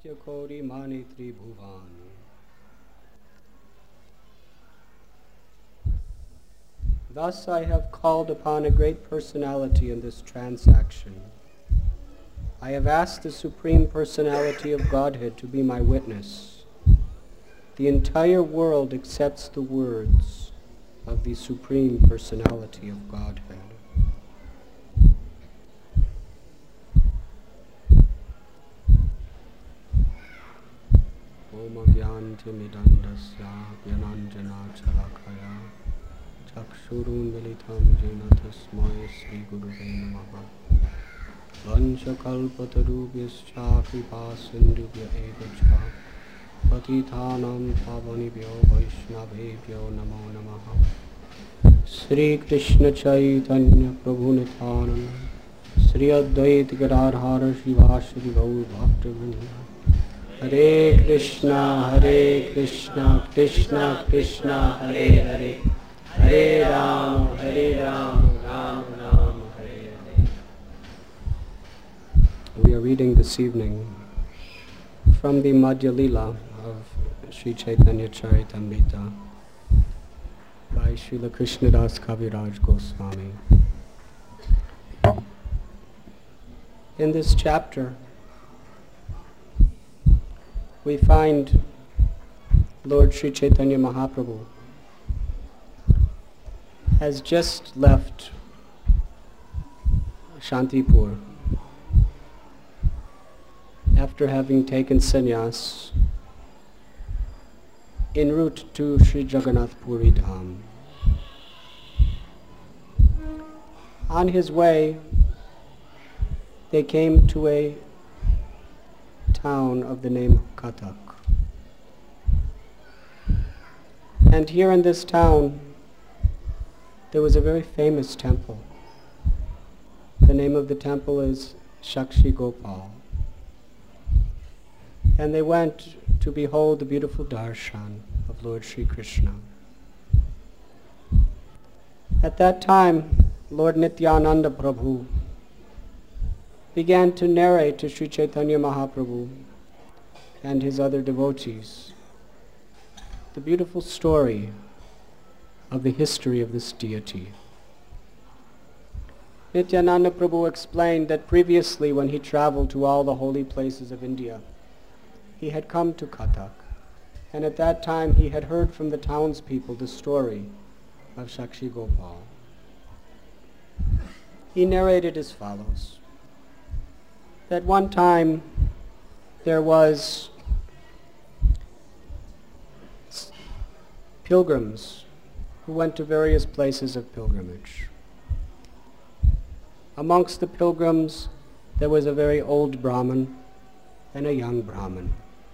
Satyakori Mani Tribhuvan. Thus I have called upon a great personality in this transaction. I have asked the Supreme Personality of Godhead to be my witness. The entire world accepts the words of the Supreme Personality of Godhead. Om Agyanti Midandasya Gyananjana Chalakaya Chakshurun Militam Jena Tasmai Sri Gurave Namaha Vanchakalpatarubhyascha Kripasindubhya Evacha Patithanam Pavanibhyo Vaishnavebhyo Namo Namaha Sri Krishna Chaitanya Prabhu Nityananda Sri Advaita Gadadhara Shivasari Gaur Bhaktivinoda Hare Krishna, Krishna Krishna, Hare Hare, Hare Rama, Rama Rama, Hare Hare. We are reading this evening from the Madhya Lila of Sri Chaitanya Charitamrita by Srila Krishnadas Kaviraj Goswami. In this chapter, we find Lord Sri Chaitanya Mahaprabhu has just left Shantipur after having taken sannyas en route to Sri Jagannath Puri Dham. On his way, they came to a town of the name of Katak. And here in this town, there was a very famous temple. The name of the temple is Shakshi Gopal. And they went to behold the beautiful darshan of Lord Sri Krishna. At that time, Lord Nityananda Prabhu began to narrate to Sri Chaitanya Mahaprabhu and his other devotees the beautiful story of the history of this deity. Nityananda Prabhu explained that previously, when he traveled to all the holy places of India, he had come to Katak, and at that time he had heard from the townspeople the story of Shakshi Gopal. He narrated as follows: that one time there was pilgrims who went to various places of pilgrimage. Amongst the pilgrims there was a very old Brahmin and a young Brahmin.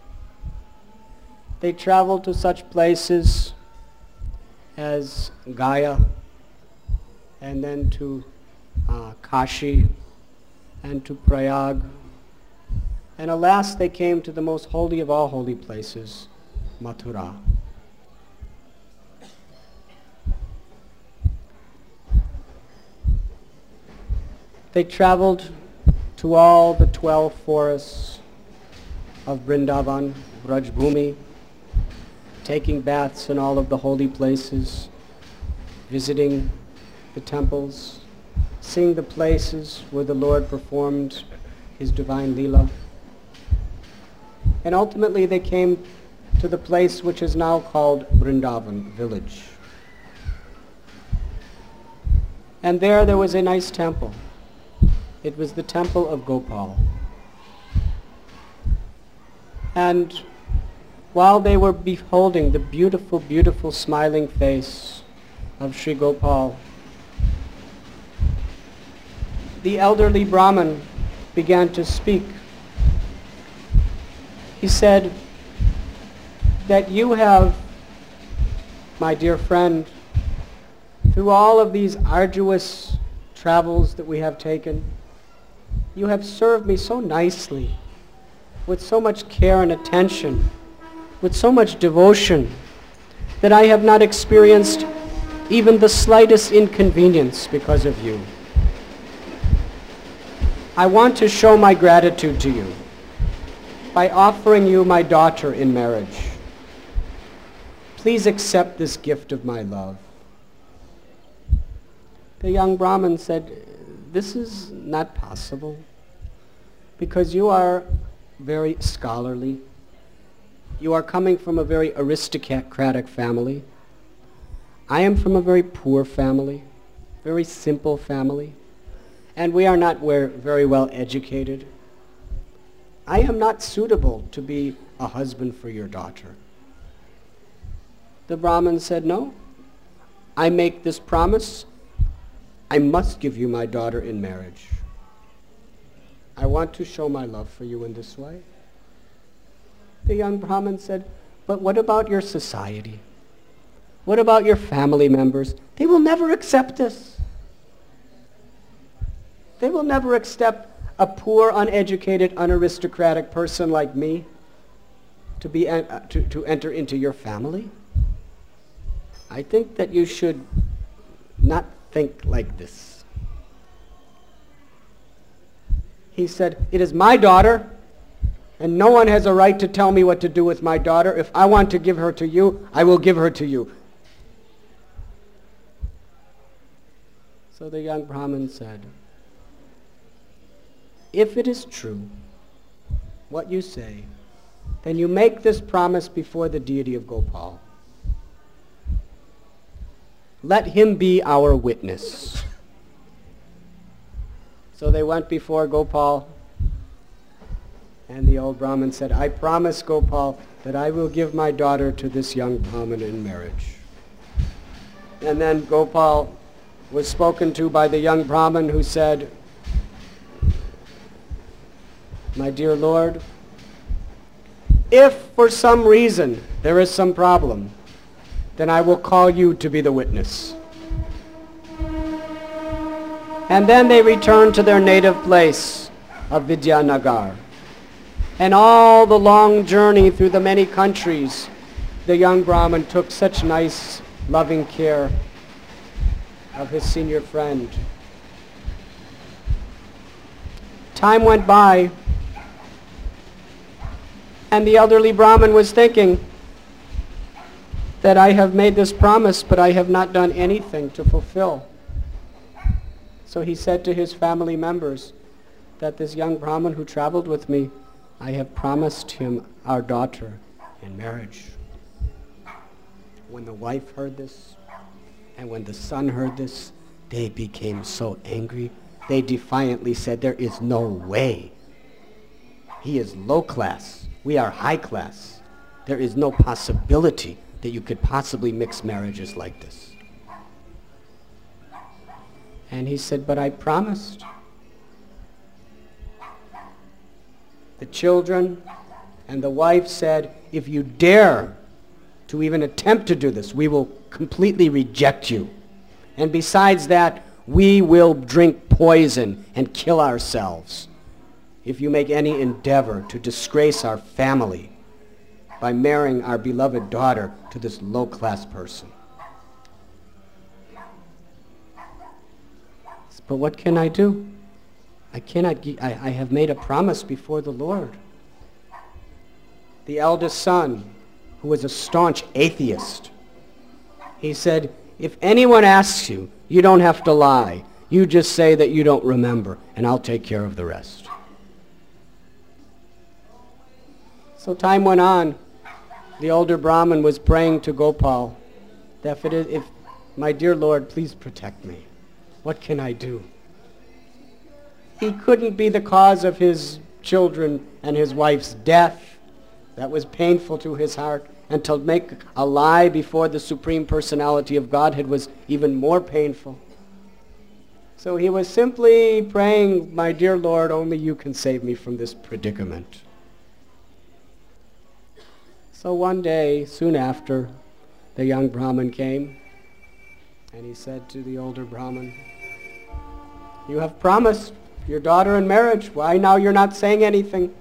They traveled to such places as Gaya, and then to Kashi, and to Prayag, and alas, they came to the most holy of all holy places, Mathura. They traveled to all the 12 forests of Vrindavan, Brajbhumi, taking baths in all of the holy places, visiting the temples, seeing the places where the Lord performed his divine Leela. And ultimately they came to the place which is now called Vrindavan village. And there was a nice temple. It was the temple of Gopal. And while they were beholding the beautiful, beautiful smiling face of Sri Gopal, the elderly Brahmin began to speak. He said that you have, my dear friend, through all of these arduous travels that we have taken, you have served me so nicely, with so much care and attention, with so much devotion, that I have not experienced even the slightest inconvenience because of you. I want to show my gratitude to you. by offering you my daughter in marriage. Please accept this gift of my love." The young Brahmin said, "This is not possible, because you are very scholarly. You are coming from a very aristocratic family. I am from a very poor family, very simple family, and we are not very well educated. I am not suitable to be a husband for your daughter." The Brahmin said, "No, I make this promise. I must give you my daughter in marriage. I want to show my love for you in this way." The young Brahmin said, "But what about your society? What about your family members? They will never accept this. They will never accept a poor, uneducated, unaristocratic person like me to enter into your family. I think that you should not think like this." He said, "It is my daughter, and no one has a right to tell me what to do with my daughter. If I want to give her to you, I will give her to you." So the young Brahmin said, "If it is true, what you say, then you make this promise before the deity of Gopal. Let him be our witness." So they went before Gopal, and the old Brahmin said, "I promise, Gopal, that I will give my daughter to this young Brahmin in marriage." And then Gopal was spoken to by the young Brahmin, who said, "My dear Lord, if for some reason there is some problem, then I will call you to be the witness." And then they returned to their native place of Vidyanagar. And all the long journey through the many countries, the young Brahmin took such nice, loving care of his senior friend. Time went by, and the elderly Brahmin was thinking that I have made this promise, but I have not done anything to fulfill. So he said to his family members that this young Brahmin who traveled with me, I have promised him our daughter in marriage. When the wife heard this, and when the son heard this, they became so angry. They defiantly said, "There is no way. He is low class. We are high class. There is no possibility that you could possibly mix marriages like this." And he said, "But I promised." The children and the wife said, "If you dare to even attempt to do this, we will completely reject you. And besides that, we will drink poison and kill ourselves if you make any endeavor to disgrace our family by marrying our beloved daughter to this low-class person." But what can I do? I have made a promise before the Lord. The eldest son, who was a staunch atheist, he said, "If anyone asks you, you don't have to lie. You just say that you don't remember, and I'll take care of the rest." So time went on. The older Brahmin was praying to Gopal that if my dear Lord, please protect me. What can I do? He couldn't be the cause of his children and his wife's death. That was painful to his heart. And to make a lie before the Supreme Personality of Godhead was even more painful. So he was simply praying, "My dear Lord, only you can save me from this predicament." So one day, soon after, the young Brahmin came, and he said to the older Brahmin, "You have promised your daughter in marriage. Why now you're not saying anything?"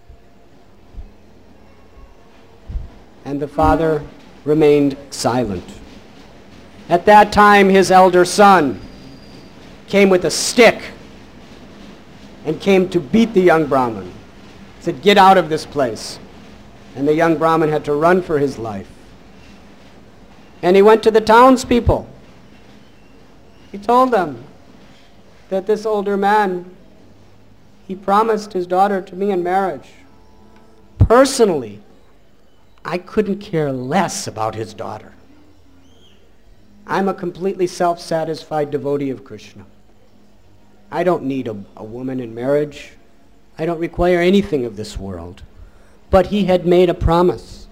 And the father remained silent. At that time, his elder son came with a stick and came to beat the young Brahmin, said, "Get out of this place." And the young Brahmin had to run for his life. And he went to the townspeople. He told them that this older man, he promised his daughter to me in marriage. Personally, I couldn't care less about his daughter. I'm a completely self-satisfied devotee of Krishna. I don't need a woman in marriage. I don't require anything of this world. But he had made a promise.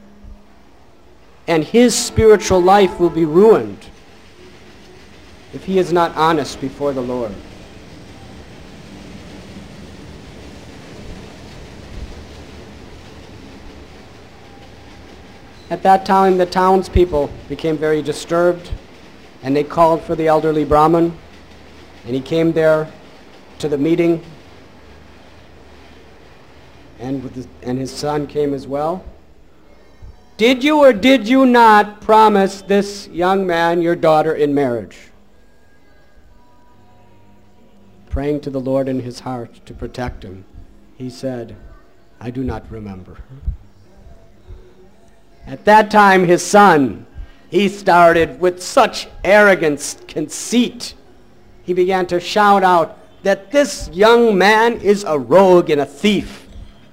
And his spiritual life will be ruined if he is not honest before the Lord. At that time, the townspeople became very disturbed, and they called for the elderly Brahmin, and he came there to the meeting, and his son came as well. "Did you or did you not promise this young man your daughter in marriage?" Praying to the Lord in his heart to protect him, he said, "I do not remember." At that time, his son, he started with such arrogance, conceit. He began to shout out that this young man is a rogue and a thief.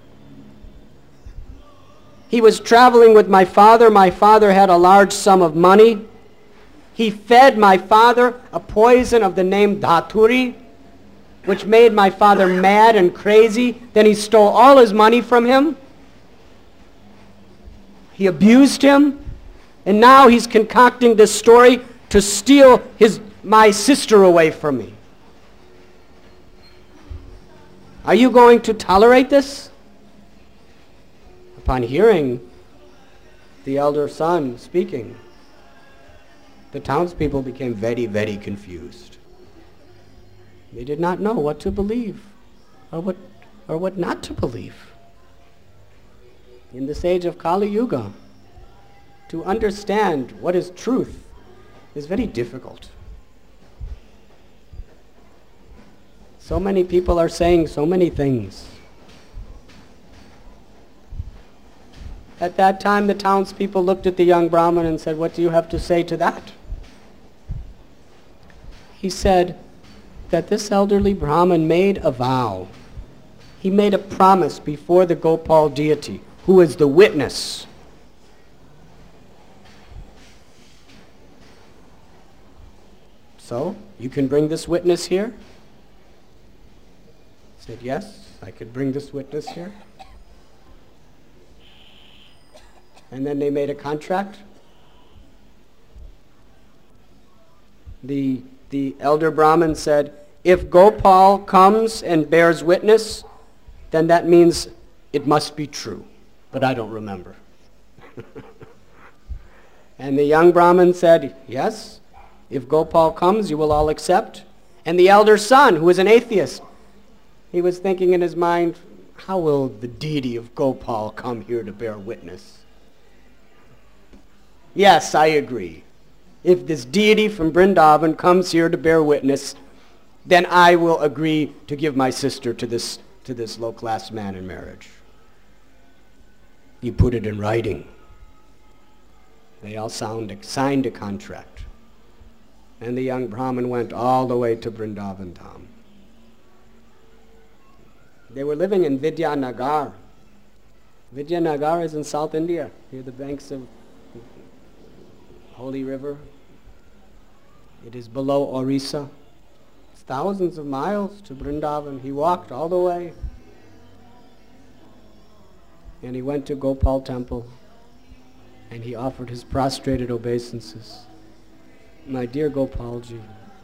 He was traveling with my father. My father had a large sum of money. He fed my father a poison of the name Dhaturi, which made my father mad and crazy. Then he stole all his money from him. He abused him, and now he's concocting this story to steal my sister away from me. Are you going to tolerate this? Upon hearing the elder son speaking, the townspeople became very, very confused. They did not know what to believe or what not to believe. In this age of Kali Yuga, to understand what is truth is very difficult. So many people are saying so many things. At that time, the townspeople looked at the young Brahmin and said, "What do you have to say to that?" He said that this elderly Brahmin made a vow. He made a promise before the Gopal deity, who is the witness. "So, you can bring this witness here?" He said, "Yes, I could bring this witness here." And then they made a contract. The elder Brahmin said, "If Gopal comes and bears witness, then that means it must be true. But I don't remember." And the young Brahmin said, "Yes, if Gopal comes, you will all accept." And the elder son, who was an atheist, he was thinking in his mind, how will the deity of Gopal come here to bear witness? "Yes, I agree. If this deity from Vrindavan comes here to bear witness, then I will agree to give my sister to this low-class man in marriage." You put it in writing. They all signed a contract. And the young Brahmin went all the way to Vrindavan Dham. They were living in Vidyanagar. Vidyanagar is in South India, near the banks of Holy River. It is below Orissa. It's thousands of miles to Vrindavan. He walked all the way. And he went to Gopal temple, and he offered his prostrated obeisances. "My dear Gopalji,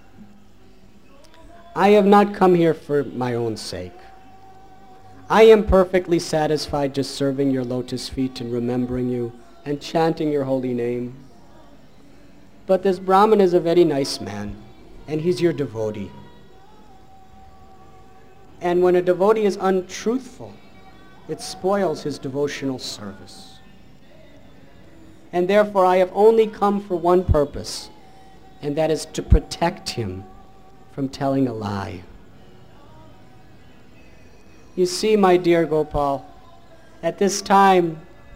I have not come here for my own sake. I am perfectly satisfied just serving your lotus feet and remembering you and chanting your holy name. But this Brahmin is a very nice man, and he's your devotee. And when a devotee is untruthful, it spoils his devotional service. And therefore I have only come for one purpose, and that is to protect him from telling a lie. You see, my dear Gopal, at this time,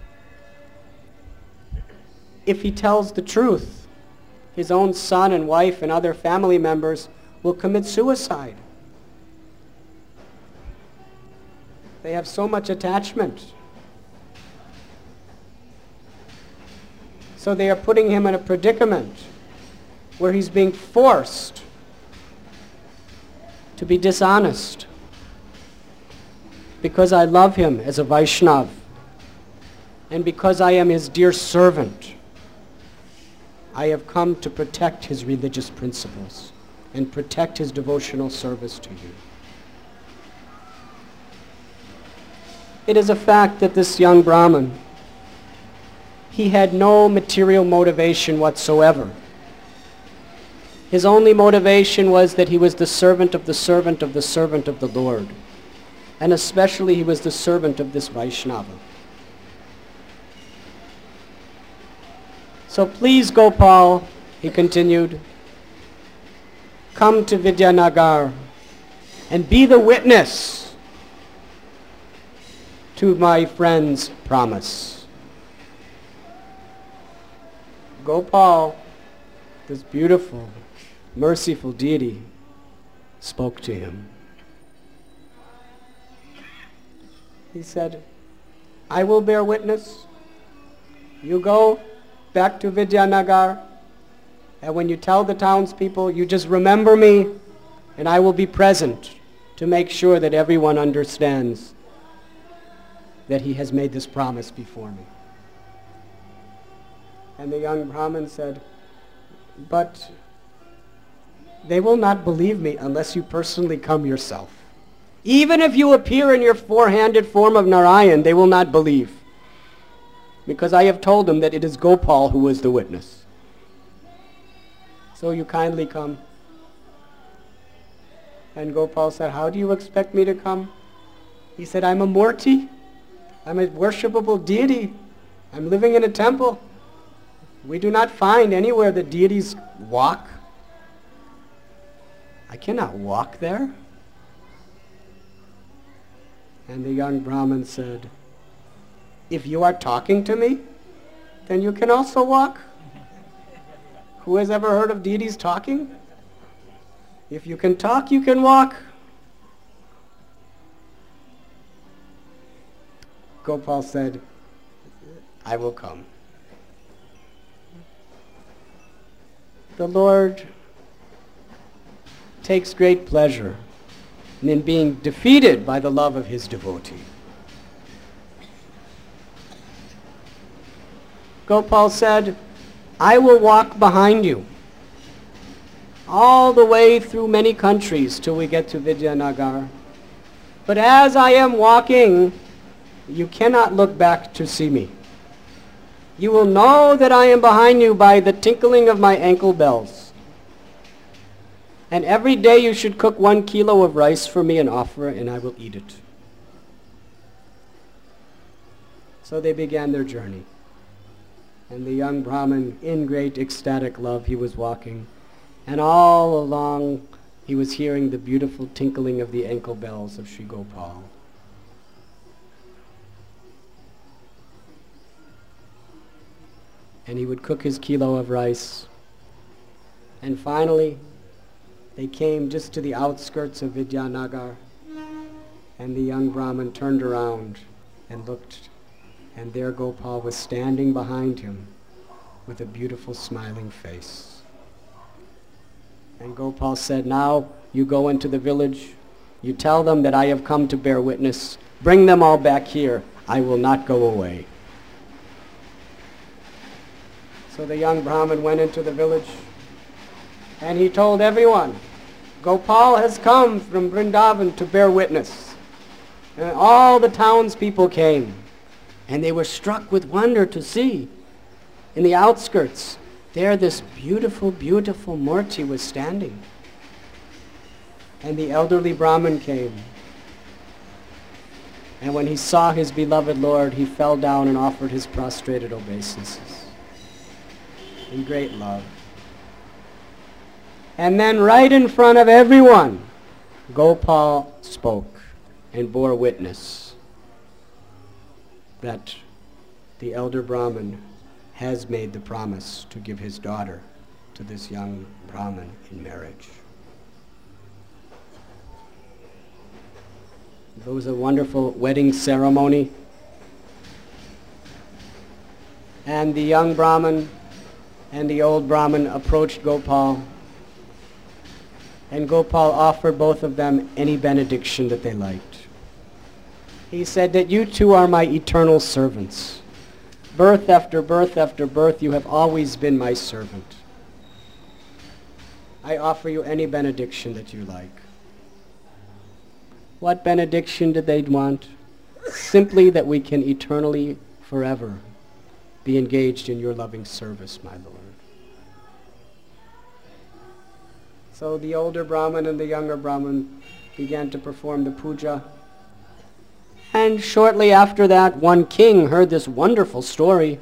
if he tells the truth, his own son and wife and other family members will commit suicide. They have so much attachment. So they are putting him in a predicament where he's being forced to be dishonest. Because I love him as a Vaishnav, and because I am his dear servant, I have come to protect his religious principles and protect his devotional service to you. It is a fact that this young Brahmin, he had no material motivation whatsoever. His only motivation was that he was the servant of the servant of the servant of the Lord. And especially he was the servant of this Vaishnava. So please, Gopal, he continued, come to Vidyanagar and be the witness to my friend's promise. Gopal, this beautiful, merciful deity, spoke to him. He said, I will bear witness. You go back to Vidyanagar, and when you tell the townspeople, you just remember me, and I will be present to make sure that everyone understands that he has made this promise before me. And the young Brahmin said, but they will not believe me unless you personally come yourself. Even if you appear in your four-handed form of Narayan, they will not believe. Because I have told them that it is Gopal who is the witness. So you kindly come. And Gopal said, how do you expect me to come? He said, I'm a Murti. I'm a worshipable deity. I'm living in a temple. We do not find anywhere that deities walk. I cannot walk there. And the young Brahmin said, if you are talking to me, then you can also walk. Who has ever heard of deities talking? If you can talk, you can walk. Gopal said, I will come. The Lord takes great pleasure in being defeated by the love of his devotee. Gopal said, I will walk behind you all the way through many countries till we get to Vidyanagar. But as I am walking, you cannot look back to see me. You will know that I am behind you by the tinkling of my ankle bells. And every day you should cook 1 kilo of rice for me and offer it, and I will eat it. So they began their journey. And the young Brahmin, in great ecstatic love, he was walking. And all along, he was hearing the beautiful tinkling of the ankle bells of Sri Gopal. And he would cook his kilo of rice. And finally, they came just to the outskirts of Vidyanagar, and the young Brahmin turned around and looked, and there Gopal was standing behind him with a beautiful smiling face. And Gopal said, now you go into the village, you tell them that I have come to bear witness, bring them all back here, I will not go away. So the young Brahmin went into the village, and he told everyone, Gopal has come from Vrindavan to bear witness. And all the townspeople came, and they were struck with wonder to see in the outskirts, there this beautiful, beautiful Murti was standing. And the elderly Brahmin came. And when he saw his beloved Lord, he fell down and offered his prostrated obeisances in great love. And then right in front of everyone, Gopal spoke. and bore witness that the elder Brahmin has made the promise to give his daughter to this young Brahmin in marriage. There was a wonderful wedding ceremony, and the young Brahmin and the old Brahmin approached Gopal, and Gopal offered both of them any benediction that they liked. He said that you two are my eternal servants. Birth after birth after birth, you have always been my servant. I offer you any benediction that you like. What benediction did they want? Simply that we can eternally, forever, be engaged in your loving service, my Lord. So the older Brahmin and the younger Brahmin began to perform the puja. And shortly after that, one king heard this wonderful story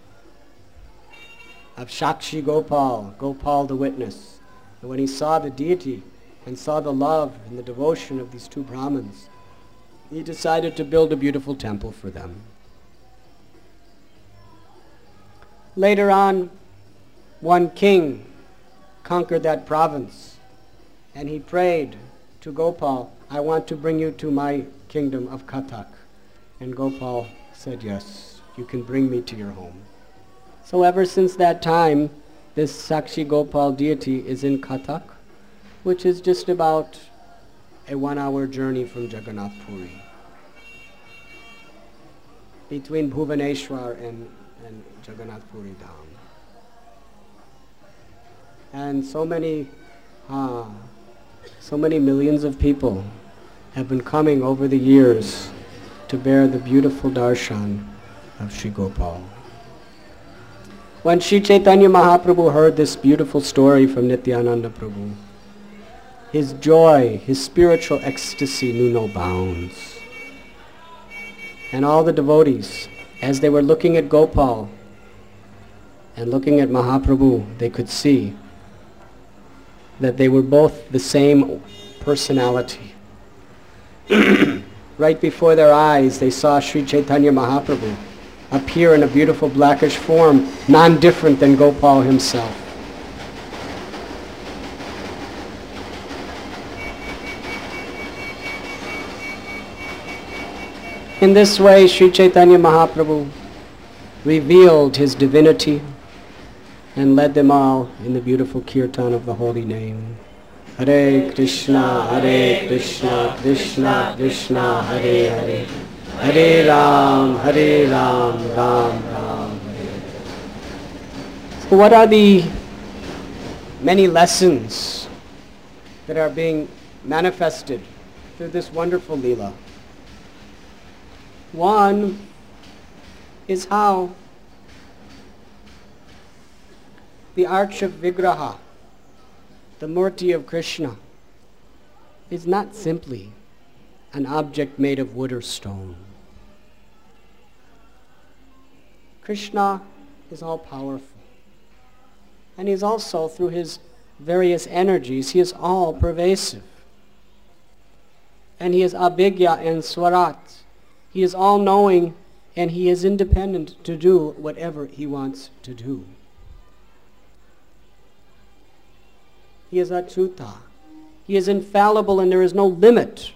of Sakshi Gopal, Gopal the witness. And when he saw the deity and saw the love and the devotion of these two Brahmins, he decided to build a beautiful temple for them. Later on, one king conquered that province, and he prayed to Gopal, I want to bring you to my kingdom of Kathak. And Gopal said, yes, you can bring me to your home. So ever since that time, this Sakshi Gopal deity is in Kathak, which is just about a 1-hour journey from Jagannath Puri, between Bhubaneswar and Jagannath Puri Dham. And so many millions of people have been coming over the years to bear the beautiful darshan of Sri Gopal. When Sri Chaitanya Mahaprabhu heard this beautiful story from Nityananda Prabhu, his joy, his spiritual ecstasy knew no bounds. And all the devotees, as they were looking at Gopal and looking at Mahaprabhu, they could see that they were both the same personality. Right before their eyes, they saw Sri Chaitanya Mahaprabhu appear in a beautiful blackish form, non-different than Gopal himself. In this way, Sri Chaitanya Mahaprabhu revealed his divinity and led them all in the beautiful kirtan of the holy name. Hare Krishna, Krishna Krishna, Hare Hare, Hare Ram, Ram Ram, Hare. So what are the many lessons that are being manifested through this wonderful Leela? One is how the arch of Vigraha, the Murti of Krishna, is not simply an object made of wood or stone. Krishna is all-powerful. And he's also, through his various energies, he is all-pervasive. And he is Abhigya and Swarat. He is all-knowing, and he is independent to do whatever he wants to do. He is Achyuta. He is infallible, and there is no limit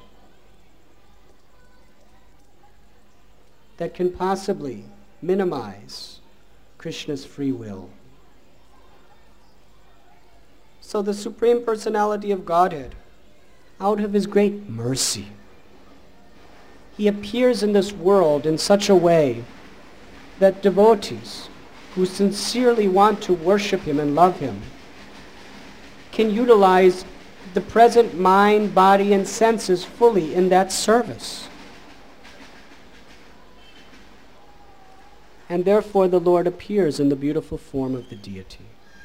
that can possibly minimize Krishna's free will. So the Supreme Personality of Godhead, out of his great mercy, he appears in this world in such a way that devotees who sincerely want to worship him and love him can utilize the present mind, body, and senses fully in that service. And therefore the Lord appears in the beautiful form of the deity.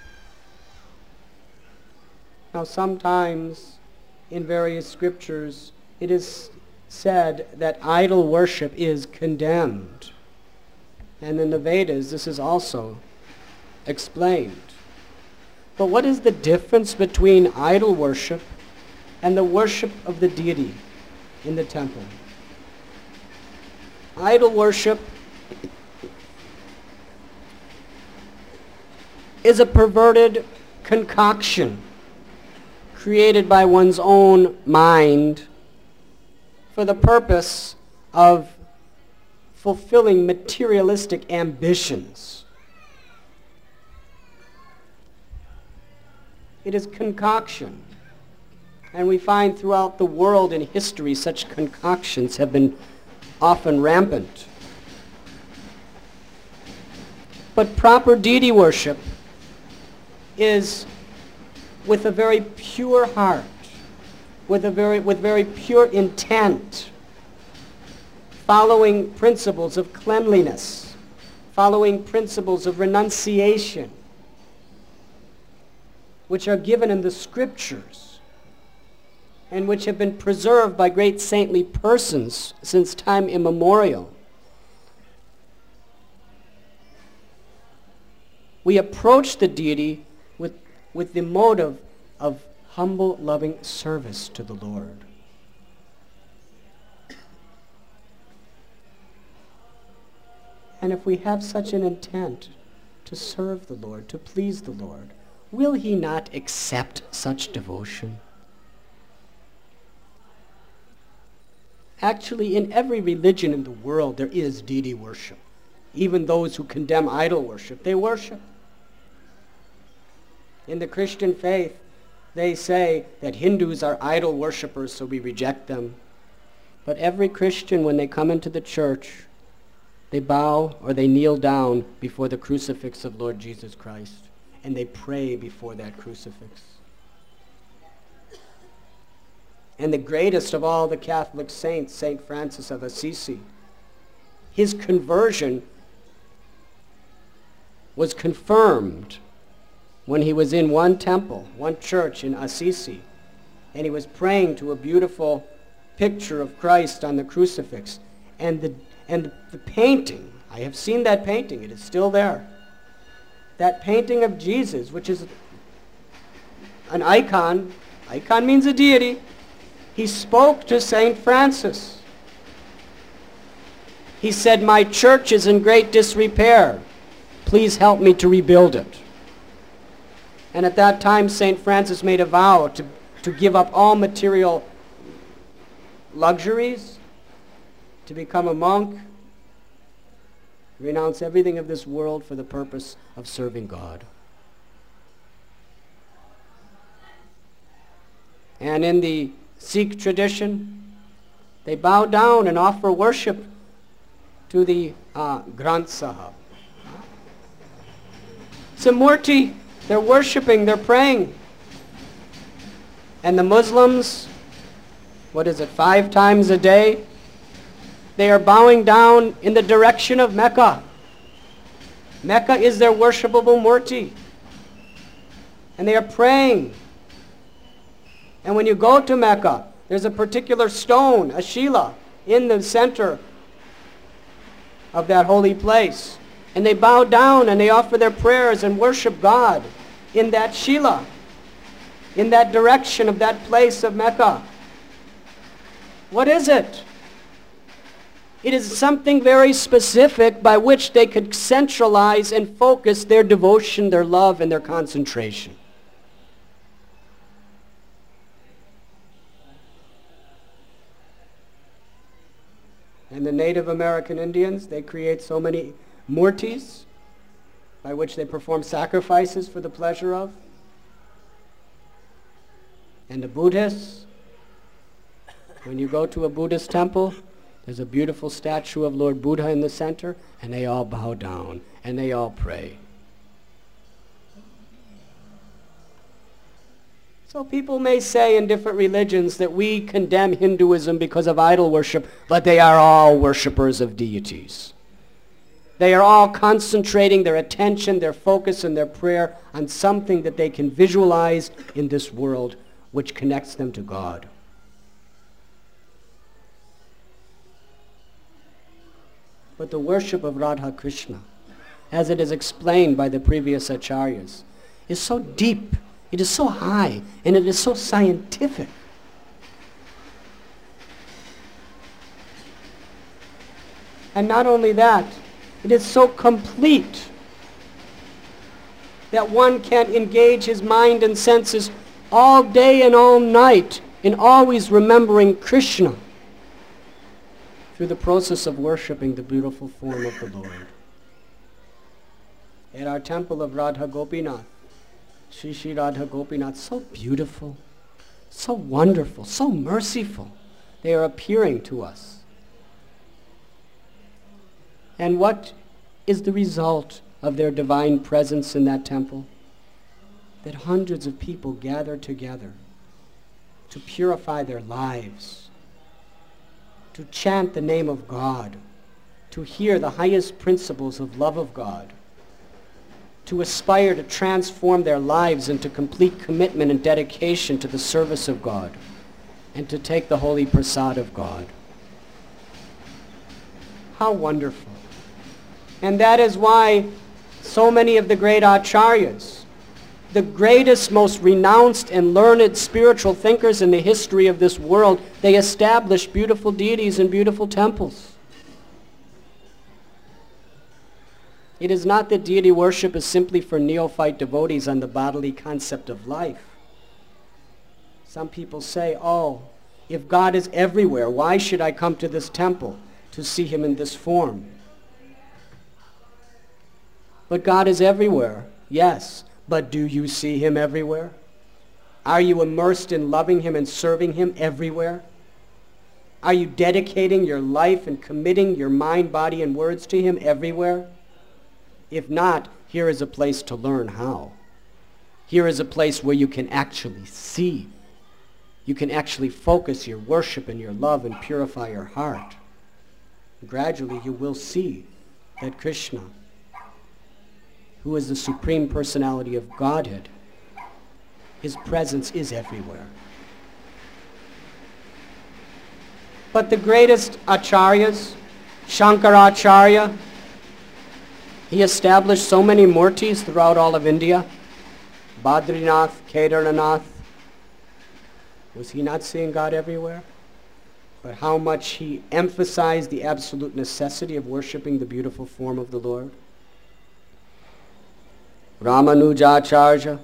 Now sometimes in various scriptures it is said that idol worship is condemned. And in the Vedas this is also explained. But what is the difference between idol worship and the worship of the deity? in the temple. Idol worship is a perverted concoction created by one's own mind for the purpose of fulfilling materialistic ambitions. It is concoction. And we find throughout the world in history such concoctions have been often rampant. But proper deity worship is with a very pure heart, with very pure intent, following principles of cleanliness, following principles of renunciation, which are given in the Scriptures and which have been preserved by great saintly persons since time immemorial. We approach the deity with the motive of humble, loving service to the Lord. And if we have such an intent to serve the Lord, to please the Lord, will He not accept such devotion? Actually, in every religion in the world, there is deity worship. Even those who condemn idol worship, they worship. In the Christian faith, they say that Hindus are idol worshipers, so we reject them. But every Christian, when they come into the church, they bow or they kneel down before the crucifix of Lord Jesus Christ, and they pray before that crucifix. And the greatest of all the Catholic saints, St. Francis of Assisi, his conversion was confirmed when he was in one temple, one church in Assisi, and he was praying to a beautiful picture of Christ on the crucifix. And the painting, I have seen that painting, it is still there. That painting of Jesus, which is an icon means a deity. He spoke to St. Francis. He said, "My church is in great disrepair. Please help me to rebuild it." And at that time, St. Francis made a vow to give up all material luxuries, to become a monk, renounce everything of this world for the purpose of serving God. And in the Sikh tradition, they bow down and offer worship to the Granth Sahib. It's a murti. They're worshiping, they're praying. And the Muslims, 5 times a day, they are bowing down in the direction of Mecca. Mecca is their worshipable murti. And they are praying. And when you go to Mecca, there's a particular stone, a Shila, in the center of that holy place. And they bow down and they offer their prayers and worship God in that Shila, in that direction of that place of Mecca. What is it? It is something very specific by which they could centralize and focus their devotion, their love, and their concentration. And the Native American Indians, they create so many murtis by which they perform sacrifices for the pleasure of. And the Buddhists, when you go to a Buddhist temple, there's a beautiful statue of Lord Buddha in the center, and they all bow down, and they all pray. So people may say in different religions that we condemn Hinduism because of idol worship, but they are all worshippers of deities. They are all concentrating their attention, their focus, and their prayer on something that they can visualize in this world, which connects them to God. But the worship of Radha Krishna, as it is explained by the previous acharyas, is so deep, it is so high, and it is so scientific. And not only that, it is so complete that one can engage his mind and senses all day and all night in always remembering Krishna through the process of worshiping the beautiful form of the Lord. At our temple of Radha Gopinath, Shri Radha Gopinath, so beautiful, so wonderful, so merciful, they are appearing to us. And what is the result of their divine presence in that temple? That hundreds of people gather together to purify their lives, to chant the name of God, to hear the highest principles of love of God, to aspire to transform their lives into complete commitment and dedication to the service of God, and to take the holy prasad of God. How wonderful. And that is why so many of the great acharyas, the greatest, most renounced and learned spiritual thinkers in the history of this world, they established beautiful deities and beautiful temples. It is not that deity worship is simply for neophyte devotees on the bodily concept of life. Some people say, oh, if God is everywhere, why should I come to this temple to see him in this form? But God is everywhere, yes. But do you see him everywhere? Are you immersed in loving him and serving him everywhere? Are you dedicating your life and committing your mind, body, and words to him everywhere? If not, here is a place to learn how. Here is a place where you can actually see. You can actually focus your worship and your love and purify your heart. Gradually you will see that Krishna, who is the Supreme Personality of Godhead, his presence is everywhere. But the greatest acharyas, Shankaracharya, he established so many murtis throughout all of India. Badrinath, Kedarnath. Was he not seeing God everywhere? But how much he emphasized the absolute necessity of worshiping the beautiful form of the Lord. Ramanujacharya,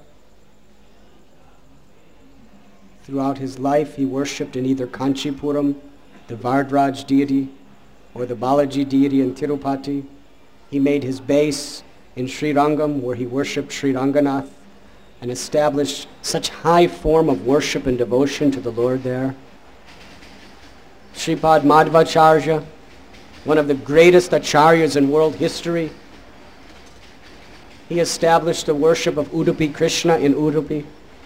throughout his life he worshipped in either Kanchipuram, the Vardraj deity, or the Balaji deity in Tirupati. He made his base in Srirangam, where he worshipped Sri Ranganath and established such high form of worship and devotion to the Lord there. Sripad Madhvacharya, one of the greatest acharyas in world history, he established the worship of Udupi Krishna in Udupi.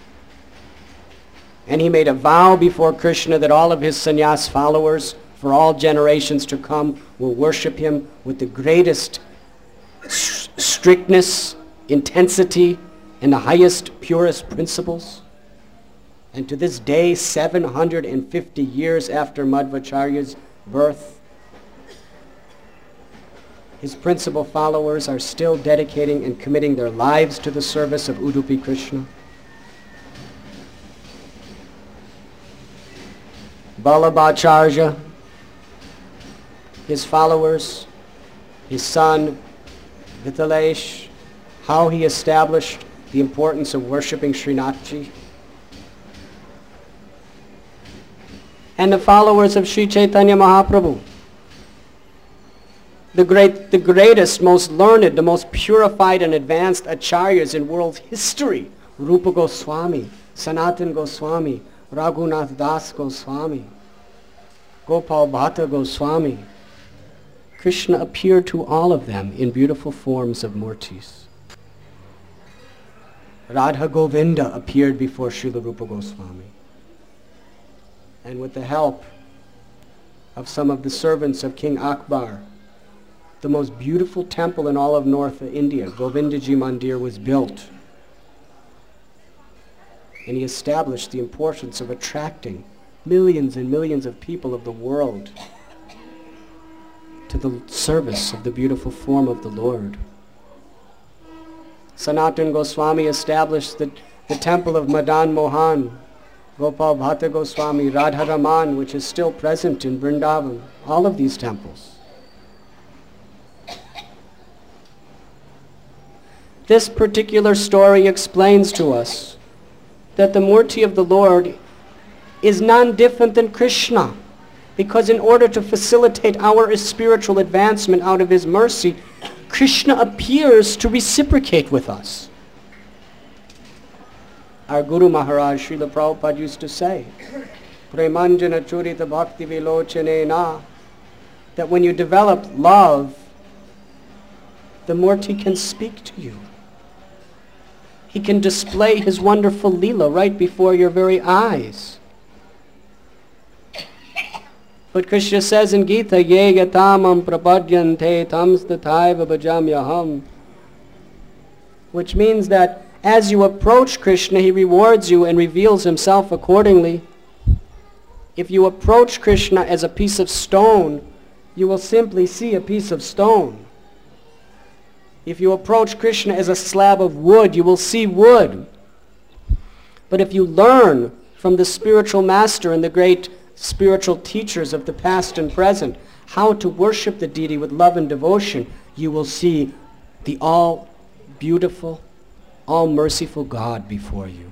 And he made a vow before Krishna that all of his sannyas followers for all generations to come will worship him with the greatest strictness, intensity, and the highest, purest principles. And to this day, 750 years after Madhvacharya's birth, his principal followers are still dedicating and committing their lives to the service of Udupi Krishna. Vallabhacharya, his followers, his son, Vitalesh, how he established the importance of worshipping Srinathji. And the followers of Sri Chaitanya Mahaprabhu, the greatest, most learned, the most purified and advanced acharyas in world history, Rupa Goswami, Sanatan Goswami, Raghunath Das Goswami, Gopal Bhatta Goswami. Krishna appeared to all of them in beautiful forms of murtis. Radha Govinda appeared before Srila Rupa Goswami. And with the help of some of the servants of King Akbar, the most beautiful temple in all of North India, Govindaji Mandir, was built. And he established the importance of attracting millions and millions of people of the world to the service of the beautiful form of the Lord. Sanatan Goswami established the temple of Madan Mohan, Gopal Bhatta Goswami, Radha Raman, which is still present in Vrindavan, all of these temples. This particular story explains to us that the Murti of the Lord is none different than Krishna, because in order to facilitate our spiritual advancement out of his mercy, Krishna appears to reciprocate with us. Our Guru Maharaj, Srila Prabhupada, used to say, Premanjana Churita Bhakti Vilochanena, that when you develop love, the Murti can speak to you. He can display his wonderful Leela right before your very eyes. But Krishna says in Gita, Ye yatamam prapadyante tams tathaiva bhajamyaham, which means that as you approach Krishna, he rewards you and reveals himself accordingly. If you approach Krishna as a piece of stone, you will simply see a piece of stone. If you approach Krishna as a slab of wood, you will see wood. But if you learn from the spiritual master and the great spiritual teachers of the past and present how to worship the deity with love and devotion, you will see the all-beautiful, all-merciful God before you.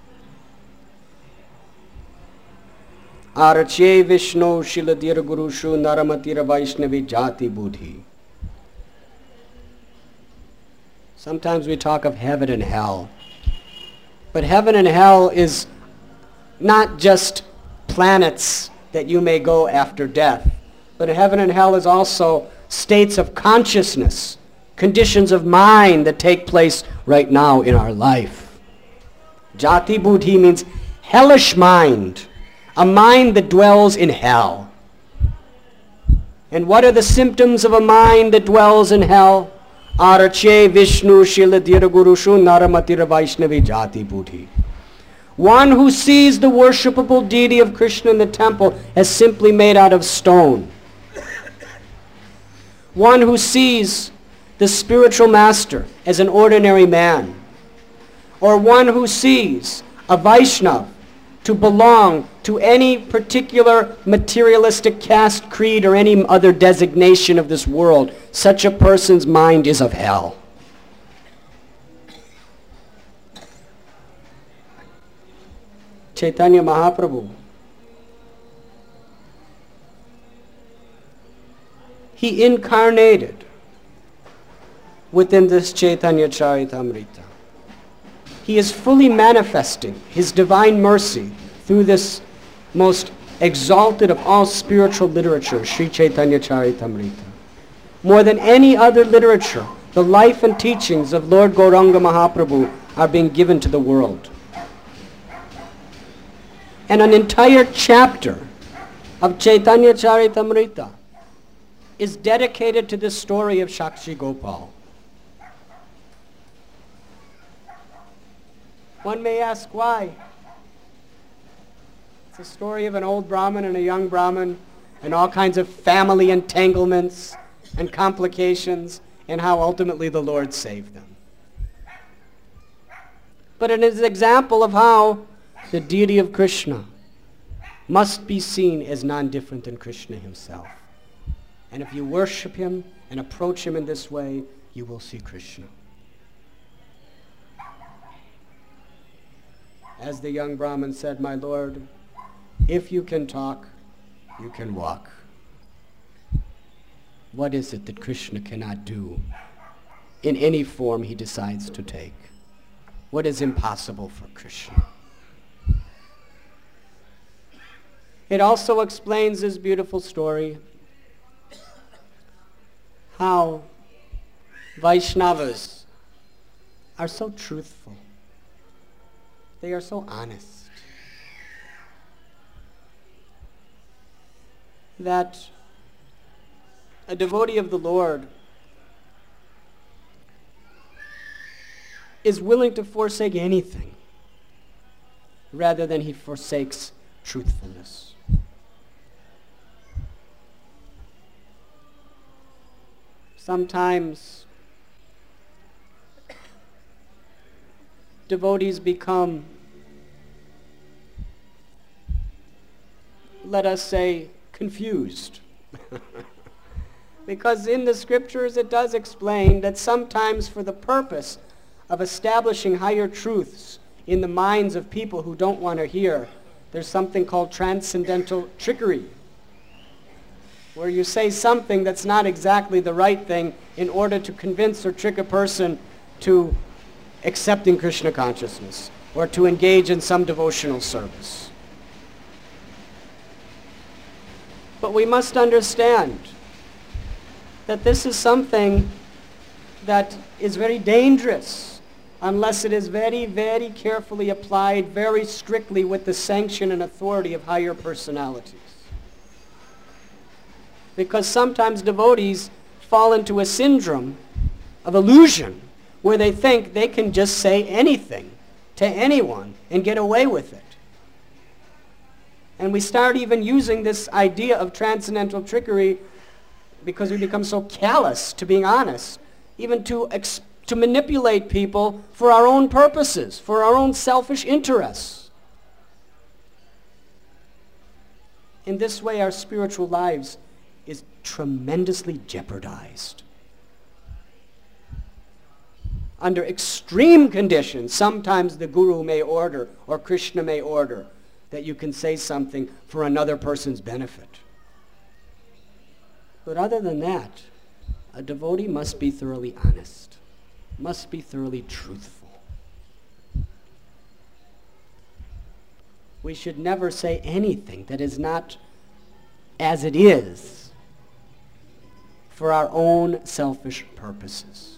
Arache Vishnu Shiladira Gurushu Naramatira Vaishnavi Jati Buddhi. Sometimes we talk of heaven and hell. But heaven and hell is not just planets that you may go after death. But heaven and hell is also states of consciousness, conditions of mind that take place right now in our life. Jati Buddhi means hellish mind, a mind that dwells in hell. And what are the symptoms of a mind that dwells in hell? Arache Vishnu Shiladira Gurushu Naramatira Vaishnavi Jati Buddhi. One who sees the worshipable deity of Krishna in the temple as simply made out of stone. One who sees the spiritual master as an ordinary man. Or one who sees a Vaishnava to belong to any particular materialistic caste, creed, or any other designation of this world. Such a person's mind is of hell. Chaitanya Mahaprabhu, he incarnated within this Chaitanya Charitamrita. He is fully manifesting his divine mercy through this most exalted of all spiritual literature, Sri Chaitanya Charitamrita. More than any other literature, the life and teachings of Lord Gauranga Mahaprabhu are being given to the world. And an entire chapter of Chaitanya Charitamrita is dedicated to this story of Shakshi Gopal. One may ask why. It's a story of an old Brahmin and a young Brahmin and all kinds of family entanglements and complications and how ultimately the Lord saved them. But it is an example of how the deity of Krishna must be seen as non-different than Krishna himself. And if you worship him and approach him in this way, you will see Krishna. As the young Brahmin said, "My Lord, if you can talk, you can walk." What is it that Krishna cannot do in any form he decides to take? What is impossible for Krishna? It also explains this beautiful story how Vaishnavas are so truthful. They are so honest that a devotee of the Lord is willing to forsake anything rather than he forsakes truthfulness. Sometimes devotees become, let us say, confused. Because in the scriptures it does explain that sometimes for the purpose of establishing higher truths in the minds of people who don't want to hear, there's something called transcendental trickery, where you say something that's not exactly the right thing in order to convince or trick a person to accepting Krishna consciousness or to engage in some devotional service. But we must understand that this is something that is very dangerous unless it is very, very carefully applied, very strictly with the sanction and authority of higher personalities. Because sometimes devotees fall into a syndrome of illusion where they think they can just say anything to anyone and get away with it. And we start even using this idea of transcendental trickery because we become so callous to being honest, even to manipulate people for our own purposes, for our own selfish interests. In this way, our spiritual lives is tremendously jeopardized. Under extreme conditions, sometimes the Guru may order, or Krishna may order, that you can say something for another person's benefit. But other than that, a devotee must be thoroughly honest, must be thoroughly truthful. We should never say anything that is not as it is for our own selfish purposes.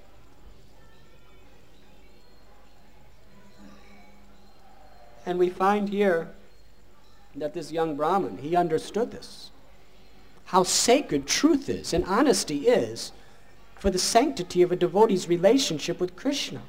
And we find here that this young Brahmin, he understood this. How sacred truth is and honesty is for the sanctity of a devotee's relationship with Krishna.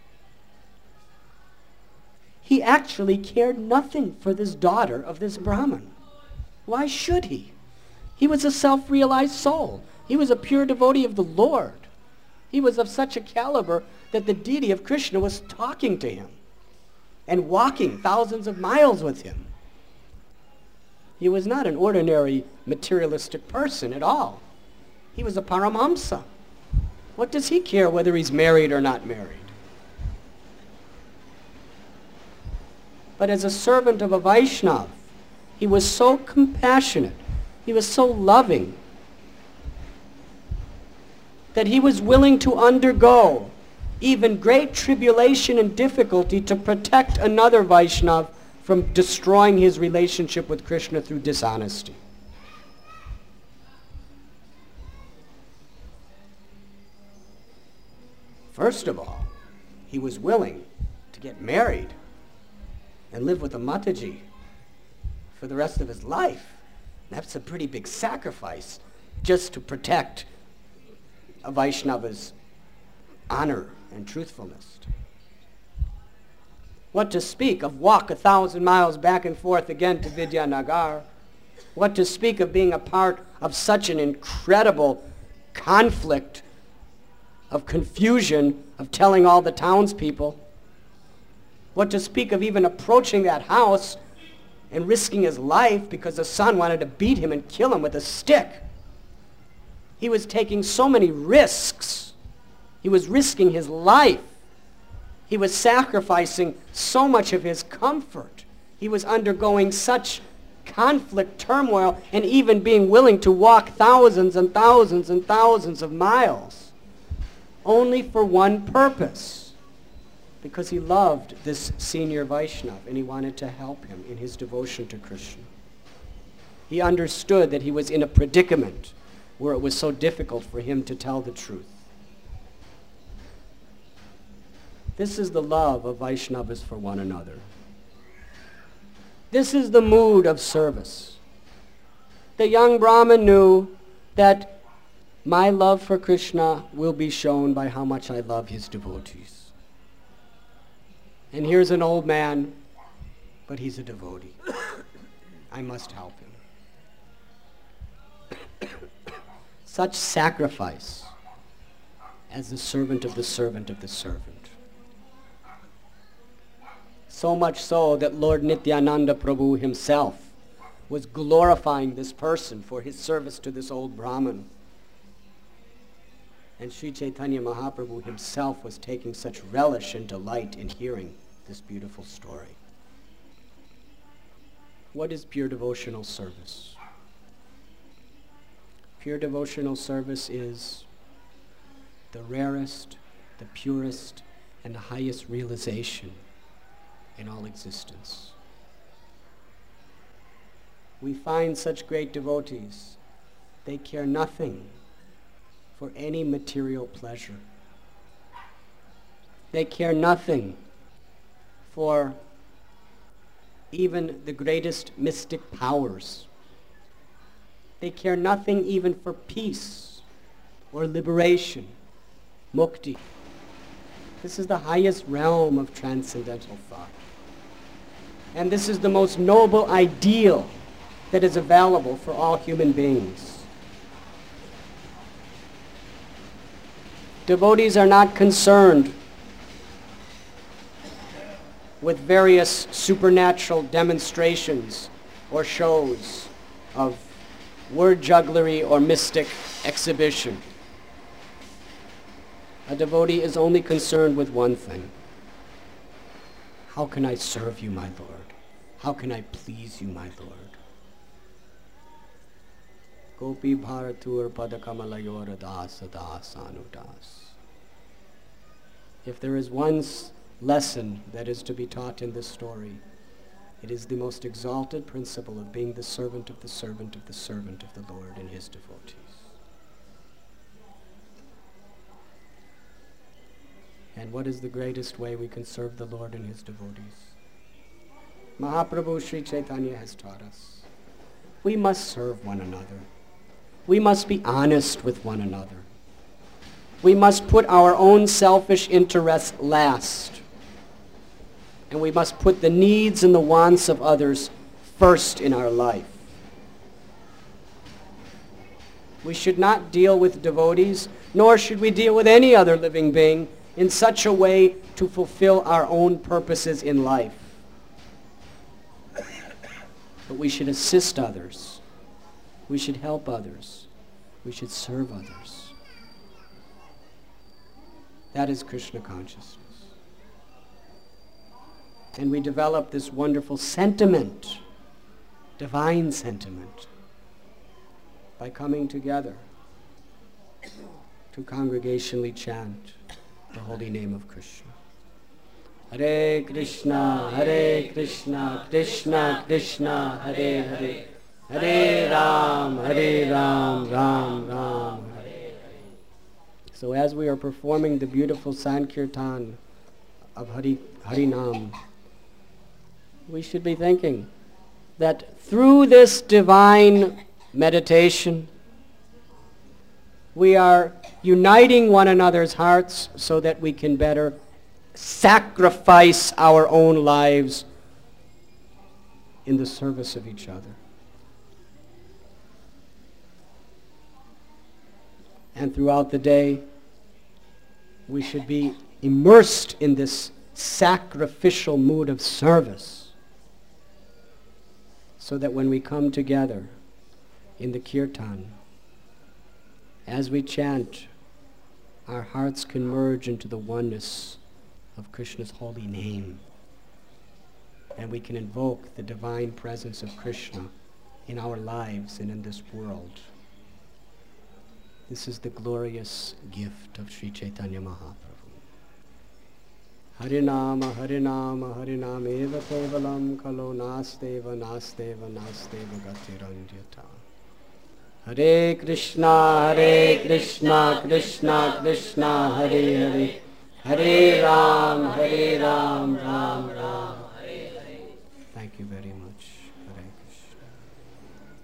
He actually cared nothing for this daughter of this Brahmin. Why should he? He was a self-realized soul. He was a pure devotee of the Lord. He was of such a caliber that the deity of Krishna was talking to him and walking thousands of miles with him. He was not an ordinary materialistic person at all. He was a Paramahamsa. What does he care whether he's married or not married? But as a servant of a Vaishnava, he was so compassionate, he was so loving, that he was willing to undergo even great tribulation and difficulty to protect another Vaishnava from destroying his relationship with Krishna through dishonesty. First of all, he was willing to get married and live with a Mataji for the rest of his life. That's a pretty big sacrifice just to protect a Vaishnava's honor and truthfulness. What to speak of walk 1,000 miles back and forth again to Vidyanagar? What to speak of being a part of such an incredible conflict of confusion of telling all the townspeople? What to speak of even approaching that house and risking his life because the son wanted to beat him and kill him with a stick? He was taking so many risks. He was risking his life. He was sacrificing so much of his comfort. He was undergoing such conflict, turmoil, and even being willing to walk thousands and thousands and thousands of miles only for one purpose, because he loved this senior Vaishnava and he wanted to help him in his devotion to Krishna. He understood that he was in a predicament where it was so difficult for him to tell the truth. This is the love of Vaishnavas for one another. This is the mood of service. The young Brahmin knew that my love for Krishna will be shown by how much I love his devotees. And here's an old man, but he's a devotee. I must help him. Such sacrifice as the servant of the servant of the servant. So much so that Lord Nityananda Prabhu himself was glorifying this person for his service to this old Brahmin. And Sri Chaitanya Mahaprabhu himself was taking such relish and delight in hearing this beautiful story. What is pure devotional service? Pure devotional service is the rarest, the purest, and the highest realization in all existence. We find such great devotees. They care nothing for any material pleasure. They care nothing for even the greatest mystic powers. They care nothing even for peace or liberation, mukti. This is the highest realm of transcendental thought. And this is the most noble ideal that is available for all human beings. Devotees are not concerned with various supernatural demonstrations or shows of word jugglery or mystic exhibition. A devotee is only concerned with one thing. How can I serve you, my Lord? How can I please you, my Lord? Gopi bharatur padakamalayora dasa dasanudas. If there is one lesson that is to be taught in this story, it is the most exalted principle of being the servant of the servant of the servant of the Lord and his devotees. And what is the greatest way we can serve the Lord and his devotees? Mahaprabhu Sri Chaitanya has taught us. We must serve one another. We must be honest with one another. We must put our own selfish interests last. And we must put the needs and the wants of others first in our life. We should not deal with devotees, nor should we deal with any other living being in such a way to fulfill our own purposes in life. But we should assist others. We should help others. We should serve others. That is Krishna consciousness. And we develop this wonderful sentiment, divine sentiment, by coming together to congregationally chant the holy name of Krishna. Hare Krishna, Krishna Krishna, Hare Hare, Hare Ram, Ram Ram, Hare Hare. So as we are performing the beautiful Sankirtan of Harinam, we should be thinking that through this divine meditation, we are uniting one another's hearts so that we can better sacrifice our own lives in the service of each other. And throughout the day, we should be immersed in this sacrificial mood of service, so that when we come together in the kirtan, as we chant, our hearts can merge into the oneness of Krishna's holy name, and we can invoke the divine presence of Krishna in our lives and in this world. This is the glorious gift of Sri Chaitanya Mahaprabhu. Harinama, Harinama, Harinama eva kevalam kalo nasteva, nasteva, nasteva gatirandhyata. Hare Krishna, Krishna Krishna, Hare Hare, Hare Ram,